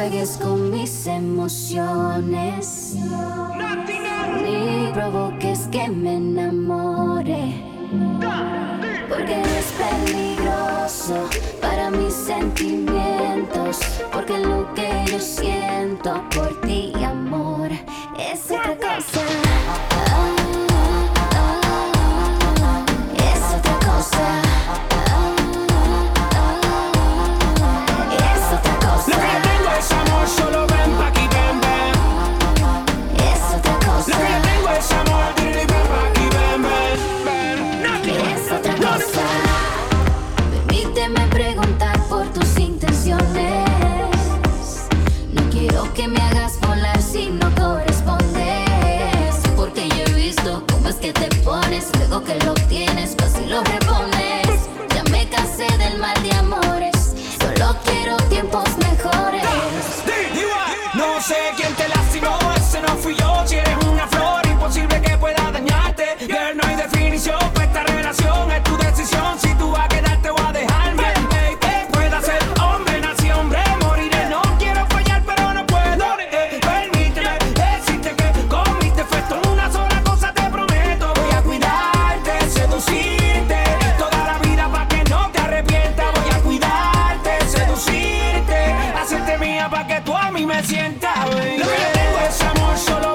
juegues con mis emociones, ni provoques que me enamore, porque es peligroso para mis sentimientos, porque lo que yo siento por ti, amor, es otra cosa. Es otra cosa. Es otra cosa. Lo que yo tengo es amor, solo ven pa' aquí, ven, ven. Es otra cosa. Lo que yo tengo es amor, dile ven pa' aquí, ven, ven, ven. Es otra cosa. Permíteme preguntar por tus intenciones. No quiero que me hagas volar si no correspondes, porque yo he visto cómo es que te pones. Luego que lo obtienes, fácil lo repones. Ya me cansé del mal de amores, solo quiero tiempos mejores. No sé quién te lastimó, ese no fui yo. Si eres una flor, imposible que pueda dañarte. Girl, no hay definición para esta relación, es tu decisión. Si tú vas a quedarte o a dejarme, baby, pueda ser hombre, nací hombre, moriré. No quiero fallar, pero no puedo. Permíteme decirte que con mis defectos una sola cosa te prometo. Voy a cuidarte, seducirte toda la vida pa' que no te arrepientas. Voy a cuidarte, seducirte, hacerte mía pa' que tú a mí me sientas, baby. Lo que yo tengo es amor, solo